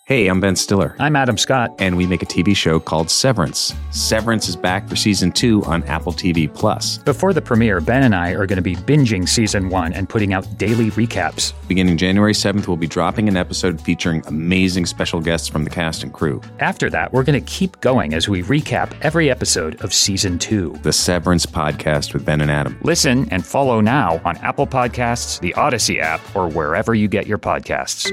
Hey, I'm Ben Stiller. I'm Adam Scott. And we make a TV show called Severance. Severance is back for Season 2 on Apple TV+. Before the premiere, Ben and I are going to be binging Season 1 and putting out daily recaps. Beginning January 7th, we'll be dropping an episode featuring amazing special guests from the cast and crew. After that, we're going to keep going as we recap every episode of Season 2. The Severance Podcast with Ben and Adam. Listen and follow now on Apple Podcasts, the Odyssey app, or wherever you get your podcasts.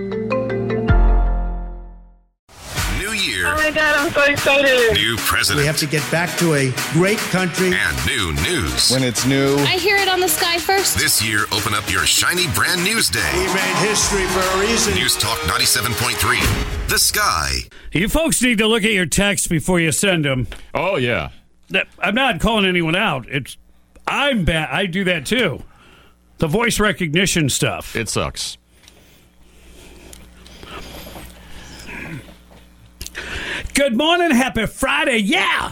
Oh my God, I'm so excited. New president. We have to get back to a great country. And new news. When it's new. I hear it on the sky first. This year, open up your shiny brand news day. We made history for a reason. News Talk 97.3. The Sky. You folks need to look at your texts before you send them. Oh, yeah. I'm not calling anyone out. I'm bad. I do that too. The voice recognition stuff. It sucks. Good morning, happy Friday, yeah!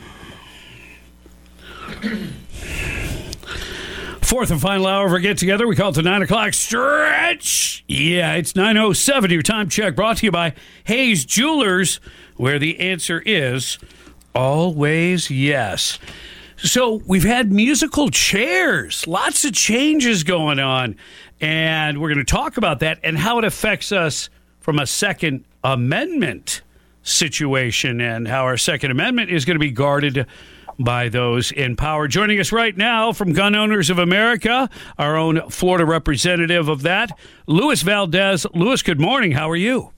Fourth and final hour of our get-together. We call it the 9 o'clock stretch. Yeah, it's 9:07. Your time check brought to you by Hayes Jewelers, where the answer is always yes. So we've had musical chairs, lots of changes going on, and we're going to talk about that and how it affects us from a Second Amendment situation and how our Second Amendment is going to be guarded by those in power. Joining us right now from Gun Owners of America, our own Florida representative of that, Luis Valdez. Luis, good morning. How are you?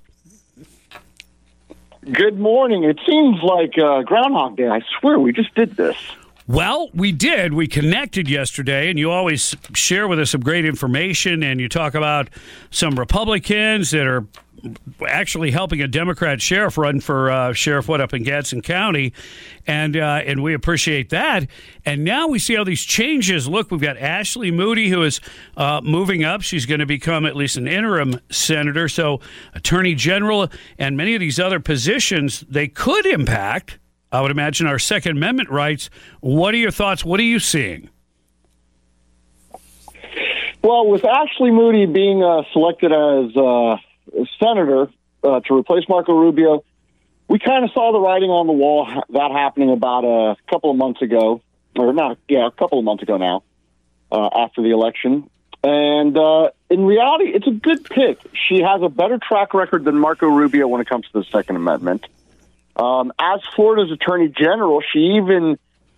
Good morning. It seems like Groundhog Day. I swear we just did this. Well, we did. We connected yesterday, and you always share with us some great information, and you talk about some Republicans that are actually helping a Democrat sheriff run for sheriff up in Gadsden County, and we appreciate that. And now we see how these changes look. We've got Ashley Moody, who is moving up. She's going to become at least an interim senator. So Attorney General and many of these other positions, they could impact, I would imagine, our Second Amendment rights. What are your thoughts? What are you seeing? Well, with Ashley Moody being selected as senator to replace Marco Rubio, we kind of saw the writing on the wall, that happening about a couple of months ago now, after the election. And in reality, it's a good pick. She has a better track record than Marco Rubio when it comes to the Second Amendment. As Florida's Attorney General, she even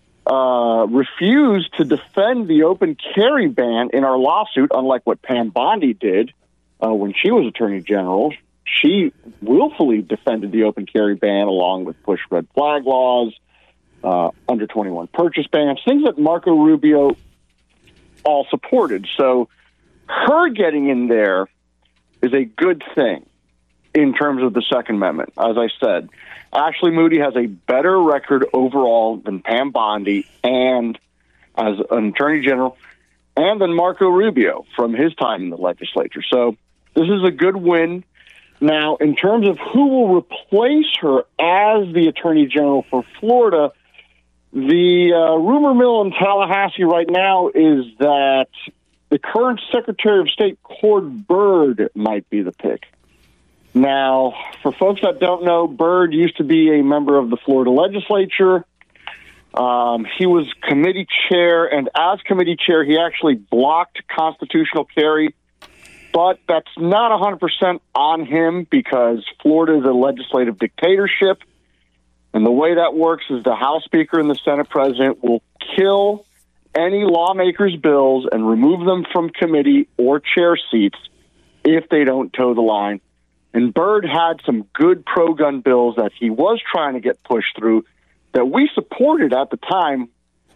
refused to defend the open carry ban in our lawsuit, unlike what Pam Bondi did. When she was Attorney General, she willfully defended the open carry ban along with push red flag laws, under 21 purchase bans, things that Marco Rubio all supported. So her getting in there is a good thing in terms of the Second Amendment. As I said, Ashley Moody has a better record overall than Pam Bondi and as an Attorney General and than Marco Rubio from his time in the legislature. So this is a good win. Now, in terms of who will replace her as the Attorney General for Florida, the rumor mill in Tallahassee right now is that the current Secretary of State, Cord Byrd, might be the pick. Now, for folks that don't know, Byrd used to be a member of the Florida legislature. He was committee chair, and as committee chair, he actually blocked constitutional carry. But that's not 100% on him because Florida is a legislative dictatorship. And the way that works is the House Speaker and the Senate President will kill any lawmakers' bills and remove them from committee or chair seats if they don't toe the line. And Byrd had some good pro-gun bills that he was trying to get pushed through that we supported at the time.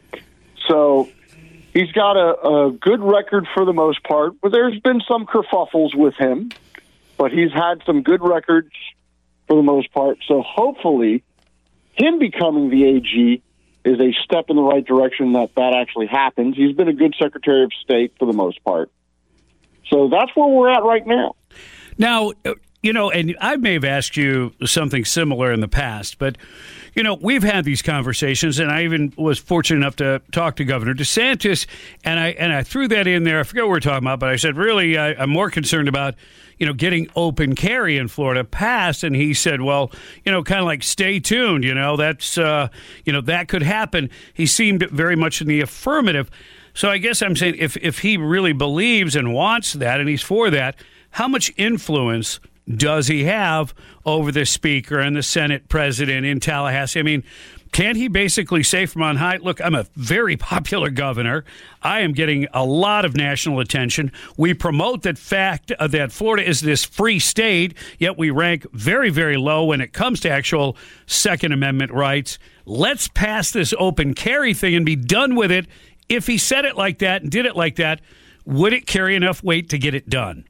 So he's got a good record for the most part, but there's been some kerfuffles with him, but he's had some good records for the most part. So hopefully him becoming the AG is a step in the right direction that actually happens. He's been a good Secretary of State for the most part. So that's where we're at right now. Now, And I may have asked you something similar in the past, but, we've had these conversations, and I even was fortunate enough to talk to Governor DeSantis, and I threw that in there. I forget what we're talking about, but I said, really, I'm more concerned about, getting open carry in Florida passed. And he said, well, kind of like, stay tuned, that's, that could happen. He seemed very much in the affirmative. So I guess I'm saying if he really believes and wants that and he's for that, how much influence does he have over the Speaker and the Senate President in Tallahassee? I mean, can't he basically say from on high, look, I'm a very popular governor. I am getting a lot of national attention. We promote that fact that Florida is this free state, yet we rank very, very low when it comes to actual Second Amendment rights. Let's pass this open carry thing and be done with it. If he said it like that and did it like that, would it carry enough weight to get it done?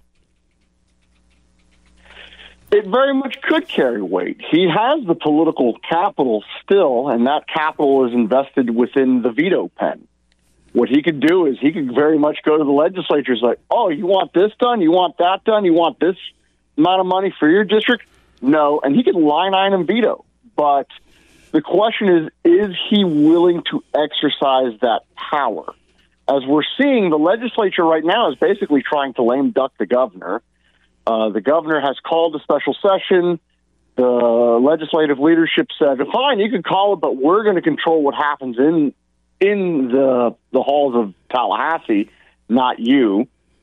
It very much could carry weight. He has the political capital still, and that capital is invested within the veto pen. What he could do is he could very much go to the legislatures like, oh, you want this done? You want that done? You want this amount of money for your district? No. And he could line item veto. But the question is he willing to exercise that power? As we're seeing, the legislature right now is basically trying to lame duck the governor. The governor has called a special session. The legislative leadership said, fine, you can call it, but we're going to control what happens in the halls of Tallahassee, not you.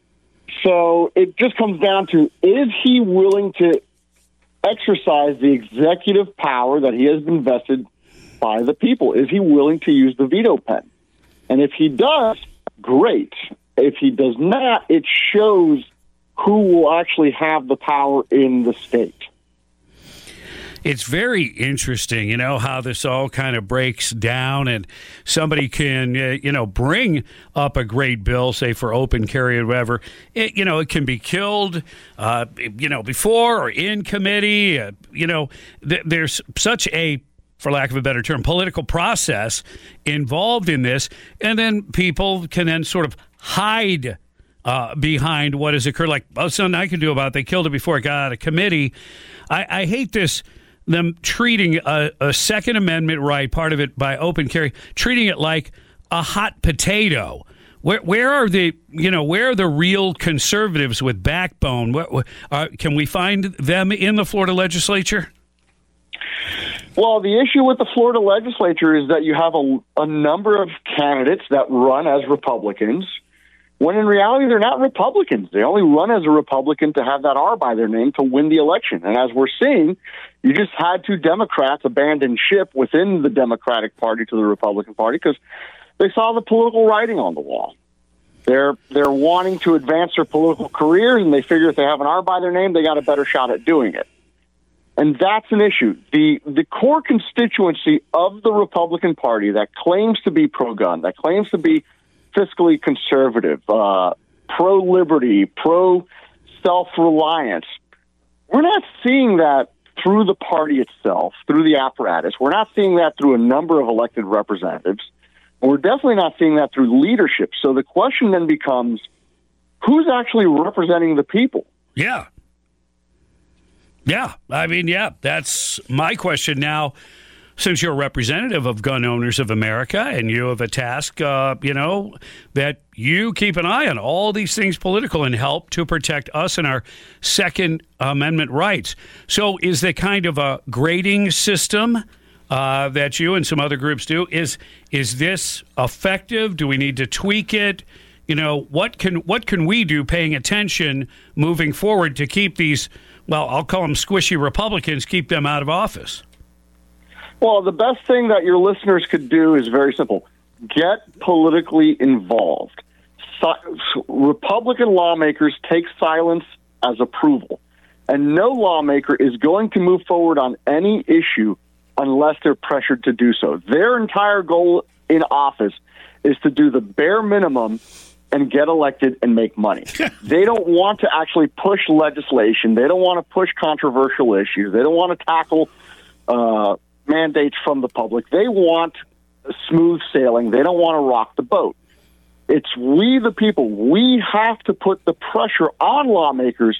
So it just comes down to, is he willing to exercise the executive power that he has been vested by the people? Is he willing to use the veto pen? And if he does, great. If he does not, it shows who will actually have the power in the state. It's very interesting, how this all kind of breaks down, and somebody can, bring up a great bill, say for open carry or whatever. It can be killed, before or in committee. There's such a, for lack of a better term, political process involved in this, and then people can then sort of hide behind what has occurred, like, oh, something I can do about it. They killed it before it got out of committee. I hate this, them treating a Second Amendment right, part of it by open carry, treating it like a hot potato. Where are the real conservatives with backbone? Can we find them in the Florida legislature? Well, the issue with the Florida legislature is that you have a number of candidates that run as Republicans, when in reality, they're not Republicans. They only run as a Republican to have that R by their name to win the election. And as we're seeing, you just had two Democrats abandon ship within the Democratic Party to the Republican Party because they saw the political writing on the wall. They're wanting to advance their political careers, and they figure if they have an R by their name, they got a better shot at doing it. And that's an issue. The core constituency of the Republican Party that claims to be pro-gun, that claims to be fiscally conservative, pro-liberty, pro-self-reliance. We're not seeing that through the party itself, through the apparatus. We're not seeing that through a number of elected representatives. And we're definitely not seeing that through leadership. So the question then becomes, who's actually representing the people? Yeah. I mean, that's my question now. Since you're a representative of Gun Owners of America and you have a task, that you keep an eye on all these things political and help to protect us and our Second Amendment rights. So is there kind of a grading system that you and some other groups do? Is this effective? Do we need to tweak it? What can we do paying attention moving forward to keep these, well, I'll call them squishy Republicans, keep them out of office? Well, the best thing that your listeners could do is very simple. Get politically involved. Republican lawmakers take silence as approval. And no lawmaker is going to move forward on any issue unless they're pressured to do so. Their entire goal in office is to do the bare minimum and get elected and make money. They don't want to actually push legislation. They don't want to push controversial issues. They don't want to tackle mandates from the public. They want smooth sailing. They don't want to rock the boat. It's we, the people. We have to put the pressure on lawmakers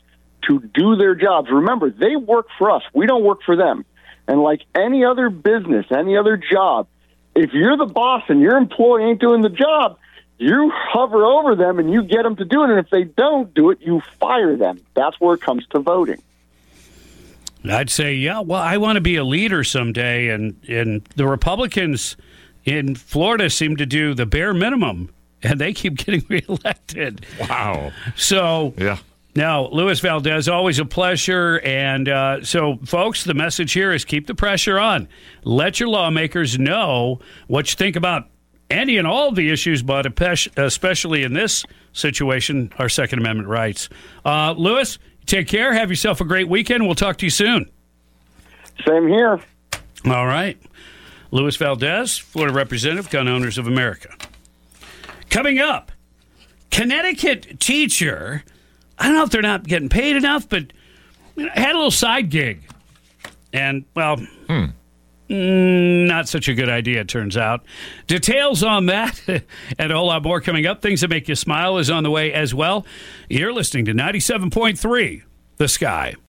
to do their jobs. Remember, they work for us. We don't work for them. And like any other business, any other job, if you're the boss and your employee ain't doing the job, you hover over them and you get them to do it. And if they don't do it, you fire them. That's where it comes to voting. I'd say, yeah, well, I want to be a leader someday. And the Republicans in Florida seem to do the bare minimum, and they keep getting reelected. Wow. So, yeah. Now, Luis Valdez, always a pleasure. And so, folks, the message here is keep the pressure on. Let your lawmakers know what you think about any and all of the issues, but especially in this situation, our Second Amendment rights. Luis, take care. Have yourself a great weekend. We'll talk to you soon. Same here. All right. Luis Valdez, Florida Representative, Gun Owners of America. Coming up, Connecticut teacher, I don't know if they're not getting paid enough, but had a little side gig. And, well, not such a good idea, it turns out. Details on that and a whole lot more coming up. Things that make you smile is on the way as well. You're listening to 97.3 The Sky.